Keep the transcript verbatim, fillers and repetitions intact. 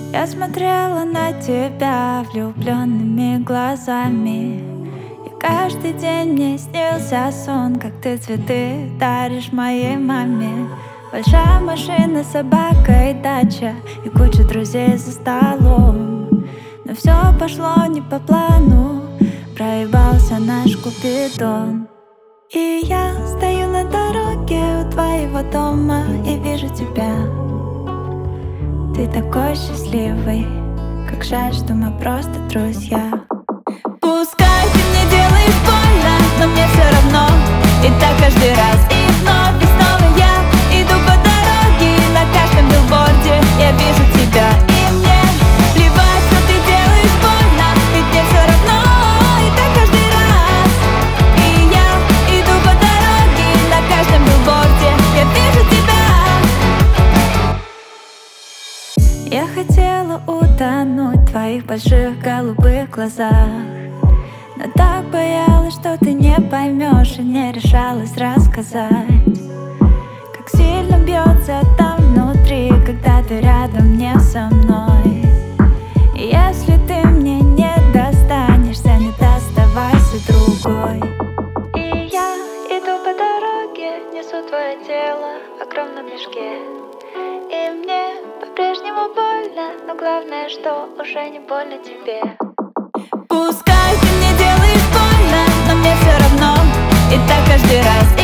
Я смотрела на тебя влюбленными глазами, и каждый день мне снился сон, как ты цветы даришь моей маме. Большая машина, собака и дача, и куча друзей за столом. Но все пошло не по плану, проебался наш Купидон. И я стою на дороге у твоего дома и вижу тебя. Ты такой счастливый, как жаль, что мы просто друзья. Пускай ты мне делаешь больно, но мне все равно. И так каждый раз, и вновь, и снова я иду по дороге, и на каждом билборде я вижу тебя. И мне плевать, что ты делаешь больно, ведь мне все равно. И так каждый раз, и я иду по дороге, и на каждом билборде я вижу тебя. Я хотела утонуть в твоих больших голубых глазах, но так боялась, что ты не поймешь, и не решалась рассказать, как сильно бьется там внутри, когда ты рядом не со мной. И если ты мне не достанешься, не доставайся другой. И я иду по дороге, несу твое тело в огромном мешке, и мне по-прежнему больно, но главное, что уже не больно тебе. Пускай ты мне делаешь больно, но мне все равно. И так каждый раз.